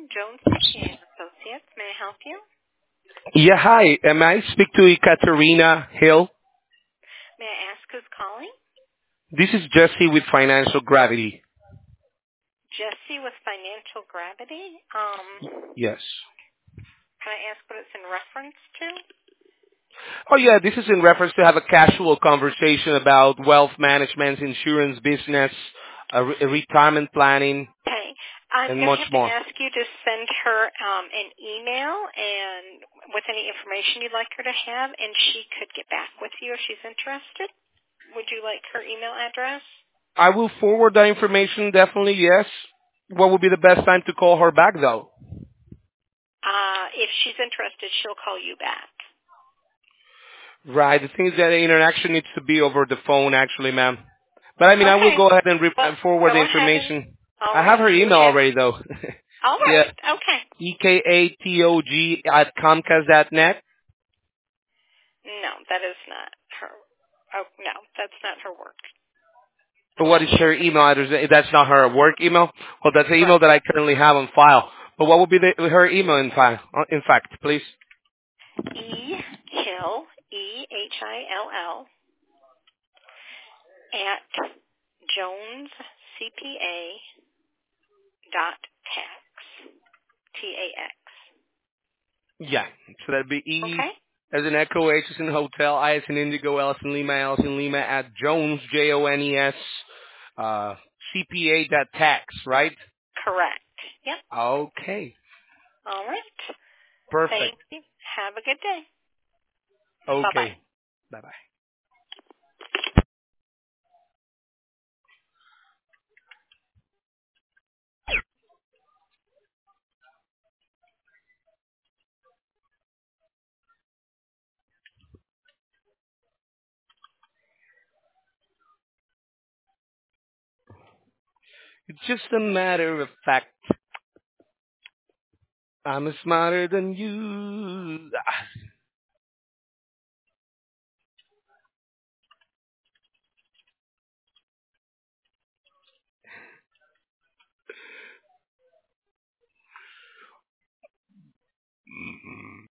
Jones CPA Associates. May I help you? Yeah, hi. Am I speak to Ekaterina Hill? May I ask who's calling? This is Jesse with Financial Gravity. Jesse with Financial Gravity. Yes. Can I ask what it's in reference to? Oh yeah, this is in reference to have a casual conversation about wealth management, insurance business, retirement planning, Okay. I'm and going to much have to more. ask you to send her an email and with any information you'd like her to have, and she could get back with you if she's interested. Would you like her email address? I will forward that information, definitely, yes. What would be the best time to call her back, though? If she's interested, she'll call you back. Right, the thing is that the interaction needs to be over the phone, actually, ma'am. But I mean, I will Okay. go ahead and Well, forward the go ahead and, information. all I have right. her You email have, already, though. all Yeah. right. Okay. EKATOG@comcast.net. No, that is not her. Oh, no, that's not her work. But what is her email address? That's not her work email? Well, that's the email Right. that I currently have on file. But what would be her email in file? In fact, please. Hill, EHILL, at jonescpa.tax, TAX. Yeah. So that'd be E Okay? as in Echo, H as in Hotel, I as in Indigo, L as in Lima, L as in Lima at Jones, Jones, CPA.tax, right? Correct. Yep. Okay. All right. Perfect. Thank you. Have a good day. Bye-bye. Okay. Bye-bye. It's just a matter of fact. I'm smarter than you.